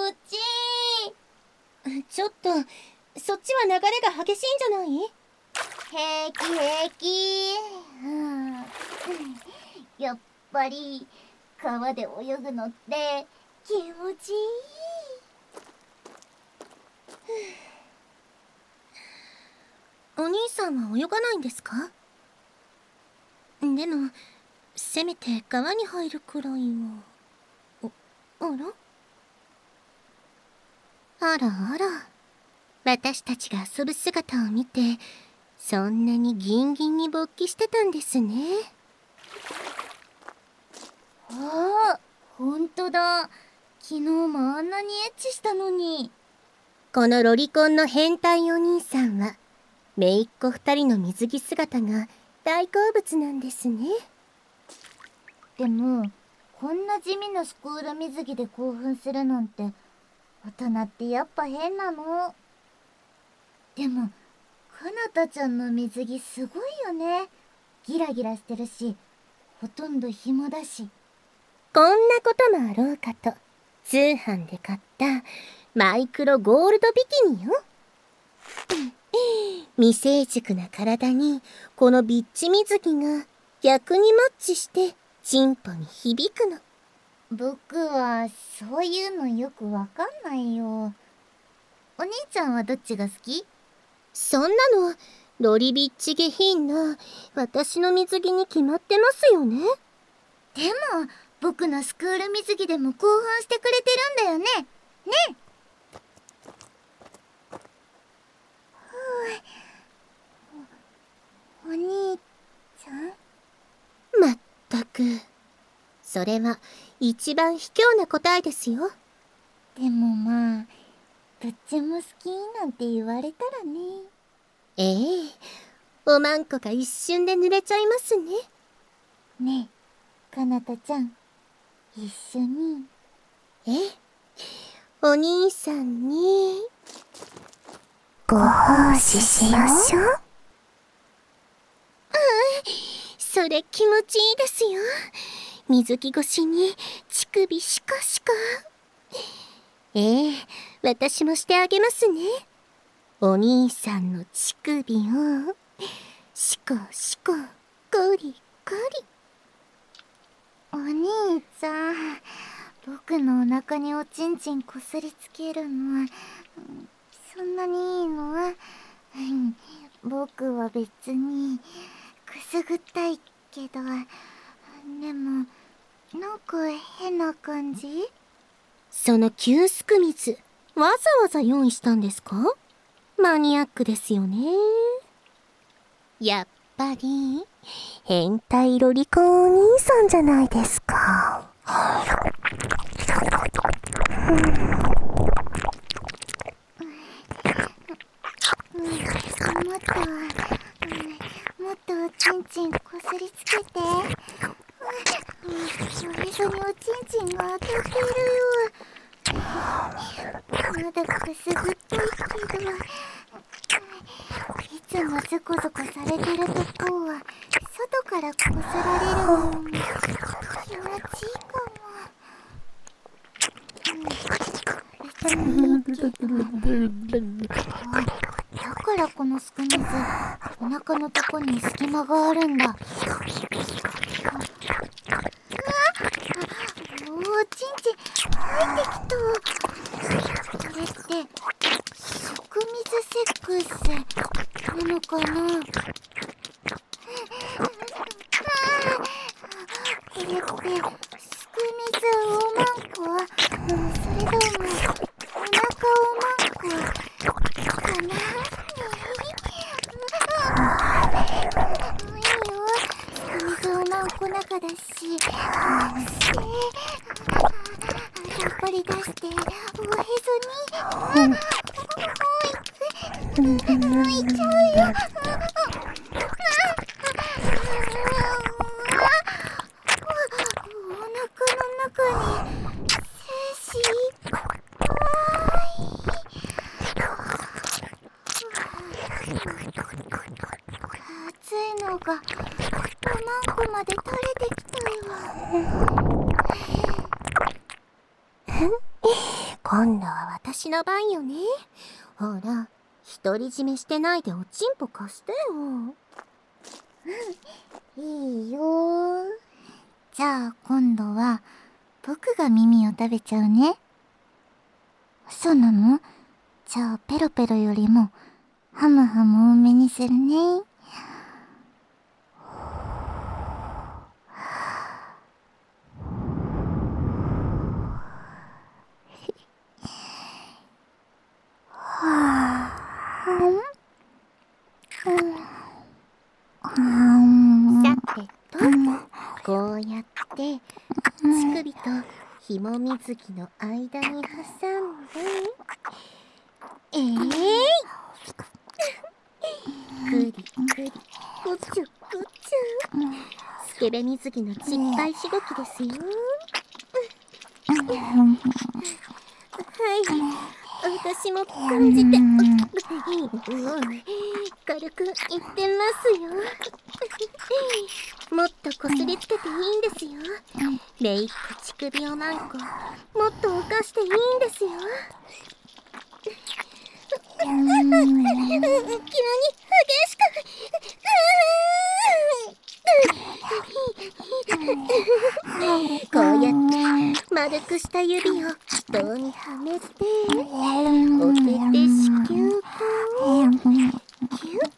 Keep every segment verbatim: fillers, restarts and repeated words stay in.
ちいい。 ちょっと、そっちは流れが激しいんじゃない？ 平気平気、うん、やっぱり川で泳ぐのって気持ちいい。 お兄さんは泳がないんですか？でもせめて川に入るくらいは。お、あらあらあら、私たちが遊ぶ姿を見てそんなにギンギンに勃起してたんですね。 ああ、ほんとだ。昨日もあんなにエッチしたのに。 このロリコンの変態お兄さんは姪っ子二人の水着姿が大好物なんですね。 でもこんな地味なスクール水着で興奮するなんて大人ってやっぱ変なの。でもかなたちゃんの水着すごいよね。ギラギラしてるしほとんど紐だし。 こんなこともあろうかと通販で買ったマイクロゴールドビキニよ。未成熟な体にこのビッチ水着が逆にマッチしてチンポに響くの。 僕はそういうのよくわかんないよ。お兄ちゃんはどっちが好き？ そんなのロリビッチ下品な私の水着に決まってますよね。 でも僕のスクール水着でも興奮してくれてるんだよね。ね。お、お兄ちゃん？ まったく、それは一番卑怯な答えですよ。 でもまあどっちも好きなんて言われたらね。 ええ、おまんこが一瞬で濡れちゃいますね。 ねえ、かなたちゃん、一緒に。 ええ、お兄さんにご奉仕しましょう。 それ気持ちいいですよ。水着越しに乳首シカシカ。ええ、私もしてあげますね。お兄さんの乳首をシコシコゴリゴリ。 お兄ちゃん、僕のお腹におちんちんこすりつけるのはそんなにいいの？僕は別にくすぐったいけど、でもなんか変な感じ。 その急すく水わざわざ用意したんですか？マニアックですよね。やっぱり変態ロリコンお兄さんじゃないですか。 もっと、もっとおちんちんこすりつけて。おへそにおちんちんが当たっているよ。まだくすぐったいけど、いつもズコズコされてるとこは外からこすられるのも気持ちいいかも。だからこのすく水、お腹のとこに隙間があるんだ。おちんちん入ってきた。これってすく水セックスなのかな。これってすく水おまんこ、それともお腹おまんこかな。いいよ、すく水おまんこ中だし。やっぱり出しておへそに。抜いちゃうよ。お腹の中に精子いっぱい。熱いのがおまんこまで垂れてきたよ。 こ今度は私の番よね。ほら、独り占めしてないでおちんぽ貸してよ。 いいよ。じゃあ今度は僕が耳を食べちゃうね。そうなの？じゃあペロペロよりもハムハム多めにするね。 さてと、こうやって乳首と紐水着の間に挟んで、えい、ー、くりくり、こちゅこちゅ、スケベ水着のちっぱいしごきですよ。はい、私も感じて、軽く言ってますよ。もっとこすりつけていいんですよ。めいっ子乳首を何個もっと犯していいんですよ。急に激しくこうやって丸くした指を気筒にはめて、お手手子宮とキュッ。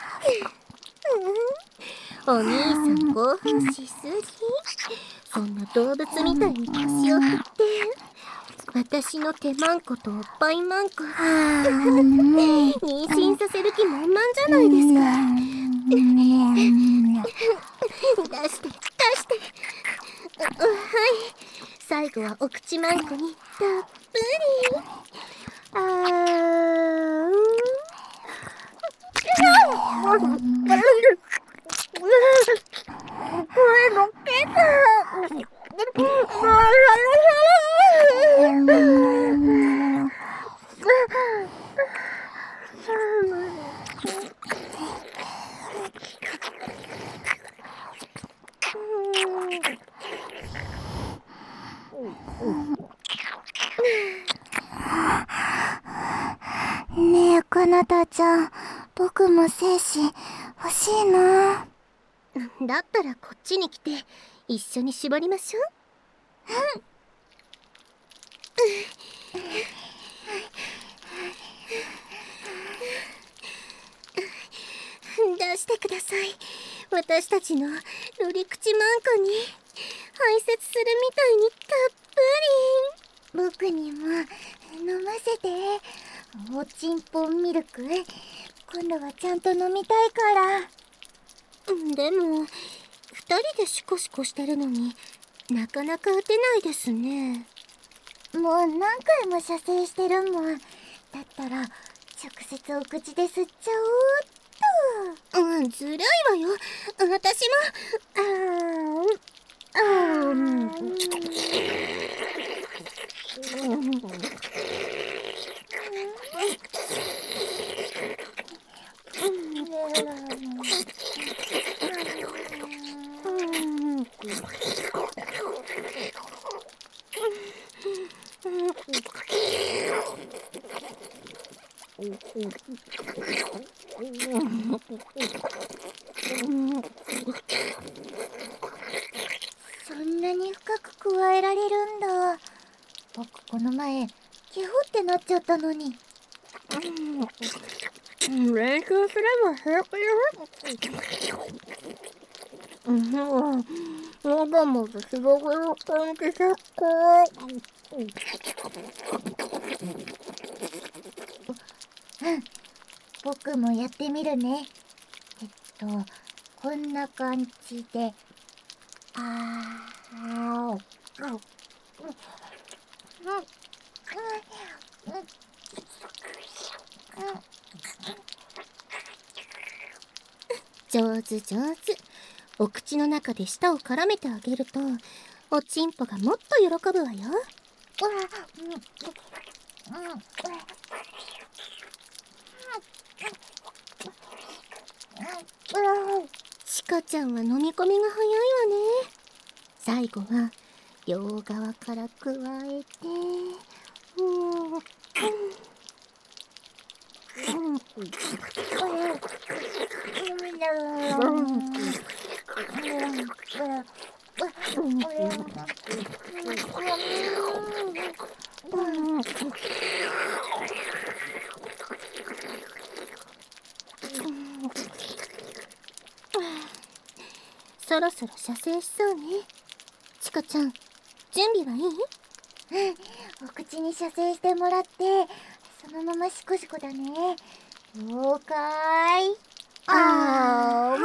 お兄さん興奮しすぎ。そんな動物みたいに腰を振って、私の手マンコとおっぱいマンコ妊娠させる気満々じゃないですか。出して出して、はい、最後はお口マンコにたっぷり。あーんこれのっけた。 ねえ、かなたちゃん、僕も精子欲しいな。 だったらこっちに来て一緒に絞りましょう。うん、出してください。私たちのロリ口マンコに排泄するみたいにたっぷり。僕にも飲ませて。おちんぽんミルク、今度はちゃんと飲みたいから。 でも二人でシコシコしてるのになかなか打てないですね。 もう何回も射精してるもん。だったら直接お口で吸っちゃおうっと。 うん、ずるいわよ。私もあーあーうんそんなに深く加えられるんだ。僕この前キホってなっちゃったのに。 練習すれば平気よ。うん、まだまだ広がる感じ結構。 うん、僕もやってみるね。えっとこんな感じで、あーお、 上手上手。お口の中で舌を絡めてあげるとおちんぽがもっと喜ぶわよ。チカちゃんは飲み込みが早いわね。最後は両側から加えて、うんそろそろ射精しそうね。チコちゃん、準備はいい？ うん、お口に射精してもらってそのままシコシコだね。了解。 あー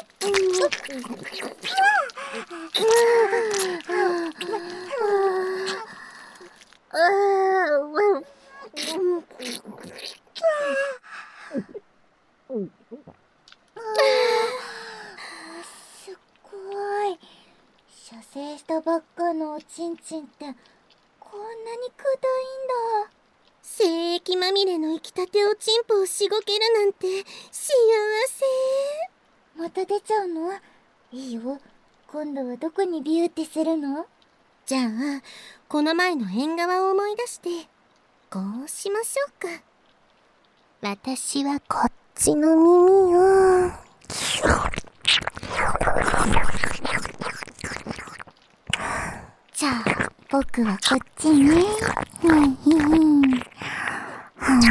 すっごい。射精したばっかのおちんちんってこんなに硬いんだ。 精液まみれの生きたておちんぽをしごけるなんて幸せ。 また出ちゃうの？いいよ。今度はどこにビューってするの？ じゃあこの前の縁側を思い出してこうしましょうか。私はこっちの耳をじゃあ僕はこっちね。ふんふんふん。ふん。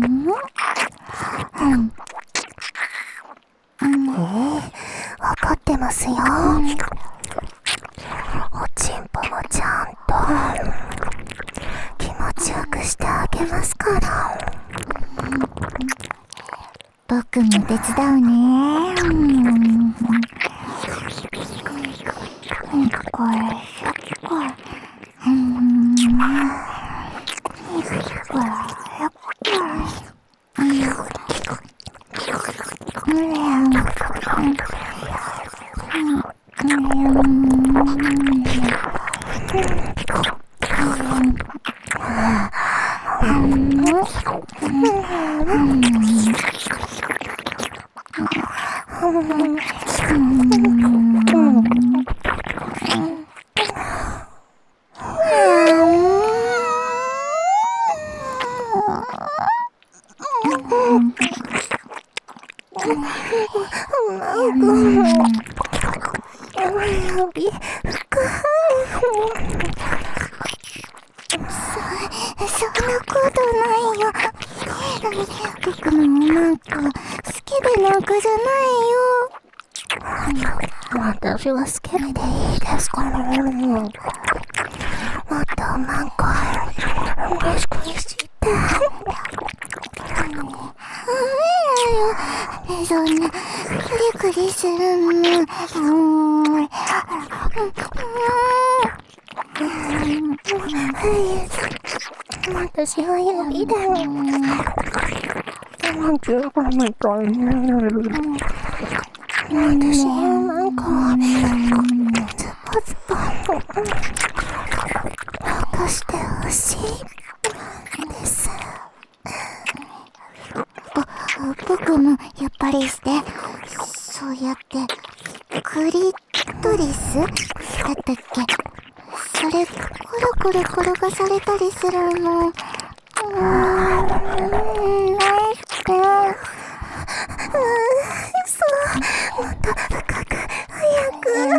ふん。 えー、わかってますよ。おちんぽもちゃんと気持ちよくしてあげますから。 僕も手伝うね。うん。これ、これ。うん。これ、そんなことないよ。僕のなんか好きでなんかじゃないよ。 私は好きでいいですから。もっとなんか嬉しくして。 そんなクリクリするの。うん。 私は指だよ。なんていうかみたいね。私はなんかズボズボなんかしてほしいです。 ぼ、僕もやっぱりして、そうやってクリトリスだったっけ？それコロコロ転がされたりするの。うーん、ナイスくん。 そうもっと深く早く。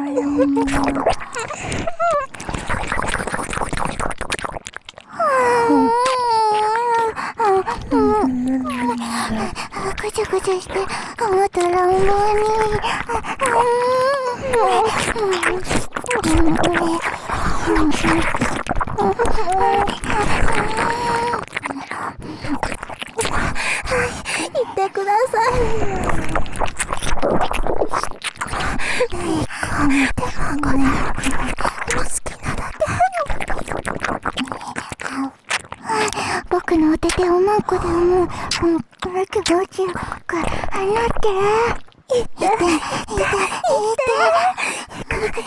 ぐちゃぐちゃしてもっと乱暴に。 言ってください。いい子見てもこれ好きなだけ。 僕のお手手をマンコで思う。うん、気持ちよく離って痛い痛い痛い痛い痛い痛い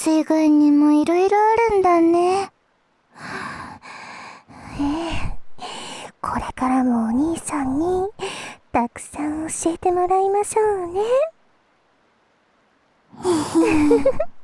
ス以外にもいろいろあるんだね。 ええ、これからもお兄さんにたくさん教えてもらいましょうね。